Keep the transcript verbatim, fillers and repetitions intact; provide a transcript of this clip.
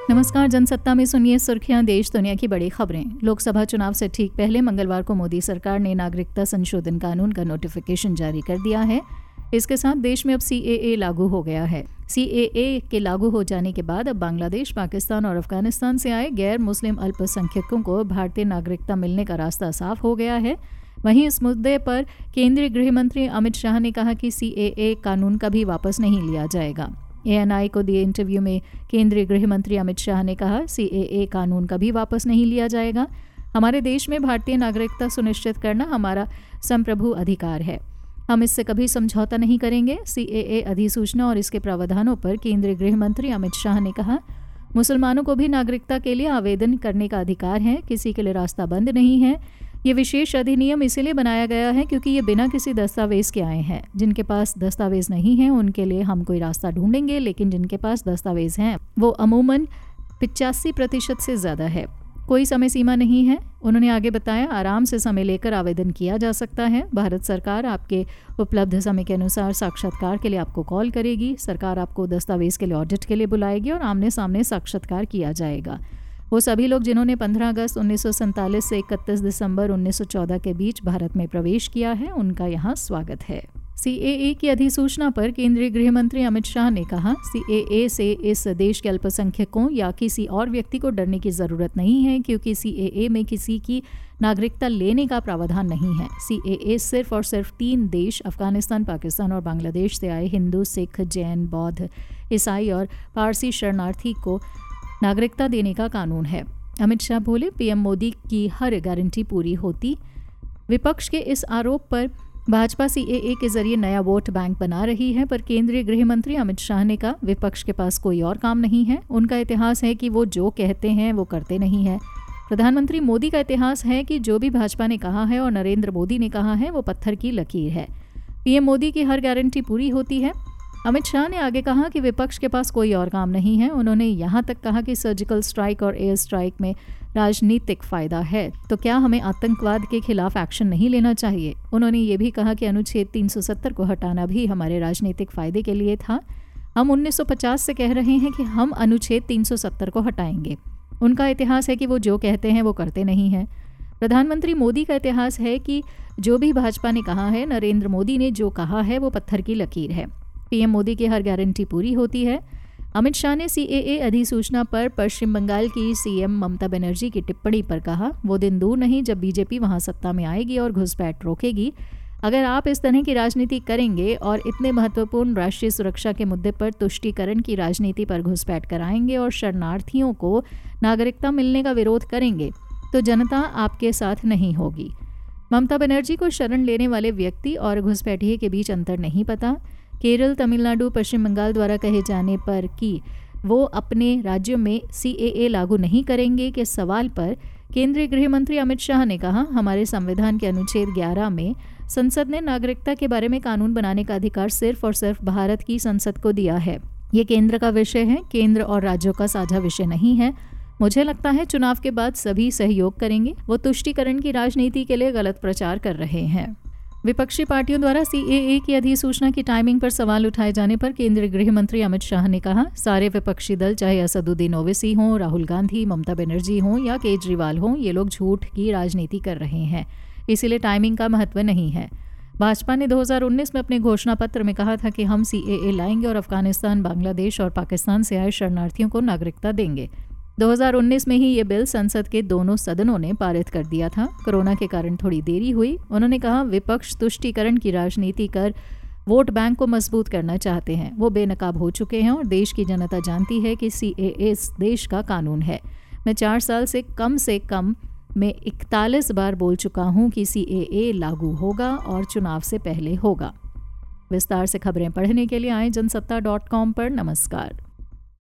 नमस्कार, जनसत्ता में सुनिए सुर्खियां देश दुनिया की बड़ी खबरें। लोकसभा चुनाव से ठीक पहले मंगलवार को मोदी सरकार ने नागरिकता संशोधन कानून का नोटिफिकेशन जारी कर दिया है। इसके साथ देश में अब सी ए ए लागू हो गया है। सी ए ए के लागू हो जाने के बाद अब बांग्लादेश, पाकिस्तान और अफगानिस्तान से आए गैर मुस्लिम अल्पसंख्यकों को भारतीय नागरिकता मिलने का रास्ता साफ हो गया है। वहीं इस मुद्दे पर केंद्रीय गृह मंत्री अमित शाह ने कहा कि सी ए ए कानून कभी वापस नहीं लिया जाएगा। ए एन आई को दिए इंटरव्यू में केंद्रीय गृह मंत्री अमित शाह ने कहा, सी ए ए कानून कभी वापस नहीं लिया जाएगा। हमारे देश में भारतीय नागरिकता सुनिश्चित करना हमारा संप्रभु अधिकार है। हम इससे कभी समझौता नहीं करेंगे। सी ए ए अधिसूचना और इसके प्रावधानों पर केंद्रीय गृह मंत्री अमित शाह ने कहा, मुसलमानों को भी नागरिकता के लिए आवेदन करने का अधिकार है। किसी के लिए रास्ता बंद नहीं है। ये विशेष अधिनियम इसीलिए बनाया गया है क्योंकि ये बिना किसी दस्तावेज के आए हैं। जिनके पास दस्तावेज नहीं है उनके लिए हम कोई रास्ता ढूंढेंगे, लेकिन जिनके पास दस्तावेज हैं वो अमूमन पिचासी प्रतिशत से ज़्यादा है। कोई समय सीमा नहीं है। उन्होंने आगे बताया, आराम से समय लेकर आवेदन किया जा सकता है। भारत सरकार आपके उपलब्ध समय के अनुसार साक्षात्कार के लिए आपको कॉल करेगी। सरकार आपको दस्तावेज के लिए ऑडिट के लिए बुलाएगी और आमने सामने साक्षात्कार किया जाएगा। वो सभी लोग जिन्होंने पंद्रह अगस्त उन्नीस सौ सैंतालीस से इकतीस दिसंबर उन्नीस सौ चौदह के बीच भारत में प्रवेश किया है, उनका यहाँ स्वागत है। सी ए ए की अधिसूचना पर केंद्रीय गृह मंत्री अमित शाह ने कहा, सी ए ए से इस देश के अल्पसंख्यकों या किसी और व्यक्ति को डरने की ज़रूरत नहीं है क्योंकि सी ए ए में किसी की नागरिकता लेने का प्रावधान नहीं है। सी ए ए सिर्फ और सिर्फ तीन देश अफगानिस्तान, पाकिस्तान और बांग्लादेश से आए हिंदू, सिख, जैन, बौद्ध, ईसाई और पारसी शरणार्थी को नागरिकता देने का कानून है। अमित शाह बोले, पीएम मोदी की हर गारंटी पूरी होती। विपक्ष के इस आरोप पर भाजपा सी ए ए के जरिए नया वोट बैंक बना रही है, पर केंद्रीय गृह मंत्री अमित शाह ने कहा, विपक्ष के पास कोई और काम नहीं है। उनका इतिहास है कि वो जो कहते हैं वो करते नहीं है। प्रधानमंत्री मोदी का इतिहास है कि जो भी भाजपा ने कहा है और नरेंद्र मोदी ने कहा है वो पत्थर की लकीर है। पीएम मोदी की हर गारंटी पूरी होती है। अमित शाह ने आगे कहा कि विपक्ष के पास कोई और काम नहीं है। उन्होंने यहाँ तक कहा कि सर्जिकल स्ट्राइक और एयर स्ट्राइक में राजनीतिक फायदा है, तो क्या हमें आतंकवाद के खिलाफ एक्शन नहीं लेना चाहिए। उन्होंने ये भी कहा कि अनुच्छेद तीन सौ सत्तर को हटाना भी हमारे राजनीतिक फायदे के लिए था। हम उन्नीस सौ पचास से कह रहे हैं कि हम अनुच्छेद तीन सौ सत्तर को हटाएंगे। उनका इतिहास है कि वो जो कहते हैं वो करते नहीं हैं। प्रधानमंत्री मोदी का इतिहास है कि जो भी भाजपा ने कहा है, नरेंद्र मोदी ने जो कहा है वो पत्थर की लकीर है। पीएम मोदी की हर गारंटी पूरी होती है। अमित शाह ने सी ए ए अधिसूचना पर पश्चिम बंगाल की सी एम ममता बनर्जी की टिप्पणी पर कहा, वो दिन दूर नहीं जब बी जे पी वहां सत्ता में आएगी और घुसपैठ रोकेगी। अगर आप इस तरह की राजनीति करेंगे और इतने महत्वपूर्ण राष्ट्रीय सुरक्षा के मुद्दे पर तुष्टीकरण की राजनीति पर घुसपैठ कराएंगे और शरणार्थियों को नागरिकता मिलने का विरोध करेंगे, तो जनता आपके साथ नहीं होगी। ममता बनर्जी को शरण लेने वाले व्यक्ति और घुसपैठिए के बीच अंतर नहीं पता। केरल, तमिलनाडु, पश्चिम बंगाल द्वारा कहे जाने पर कि वो अपने राज्यों में सी ए ए लागू नहीं करेंगे के सवाल पर केंद्रीय गृह मंत्री अमित शाह ने कहा, हमारे संविधान के अनुच्छेद ग्यारह में संसद ने नागरिकता के बारे में कानून बनाने का अधिकार सिर्फ और सिर्फ भारत की संसद को दिया है। ये केंद्र का विषय है, केंद्र और राज्यों का साझा विषय नहीं है। मुझे लगता है चुनाव के बाद सभी सहयोग करेंगे। वो तुष्टीकरण की राजनीति के लिए गलत प्रचार कर रहे हैं। विपक्षी पार्टियों द्वारा सी ए ए की अधिसूचना की टाइमिंग पर सवाल उठाए जाने पर केंद्रीय गृह मंत्री अमित शाह ने कहा, सारे विपक्षी दल, चाहे असदुद्दीन ओवैसी हों, राहुल गांधी, ममता बनर्जी हों या केजरीवाल हों, ये लोग झूठ की राजनीति कर रहे हैं। इसीलिए टाइमिंग का महत्व नहीं है। भाजपा ने दो हज़ार उन्नीस में अपने घोषणा पत्र में कहा था कि हम सी ए ए लाएंगे और अफगानिस्तान, बांग्लादेश और पाकिस्तान से आए शरणार्थियों को नागरिकता देंगे। दो हज़ार उन्नीस में ही ये बिल संसद के दोनों सदनों ने पारित कर दिया था। कोरोना के कारण थोड़ी देरी हुई। उन्होंने कहा, विपक्ष तुष्टीकरण की राजनीति कर वोट बैंक को मजबूत करना चाहते हैं। वो बेनकाब हो चुके हैं और देश की जनता जानती है कि सी ए ए इस देश का कानून है। मैं चार साल से कम से कम में इकतालीस बार बोल चुका हूँ कि सी ए ए लागू होगा और चुनाव से पहले होगा। विस्तार से खबरें पढ़ने के लिए आए जनसत्ता डॉट कॉम पर। नमस्कार।